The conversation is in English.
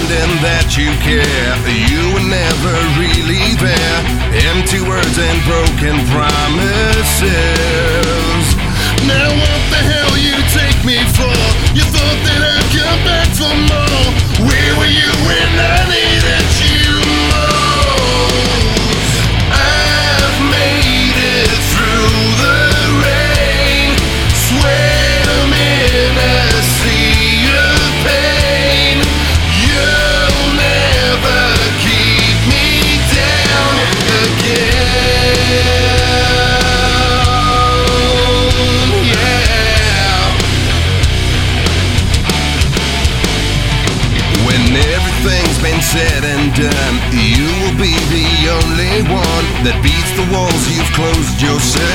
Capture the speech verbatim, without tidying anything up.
pretending that you care. You were never really there. Empty words and broken promises. Now what the hell you take me for? You thought that I'd come back for more. Where were you when I needed you most? I've made it through the rain. Sweat them in a sea of pain. You'll never keep me down again. Everything's been said and done. You will be the only one that beats the walls you've closed yourself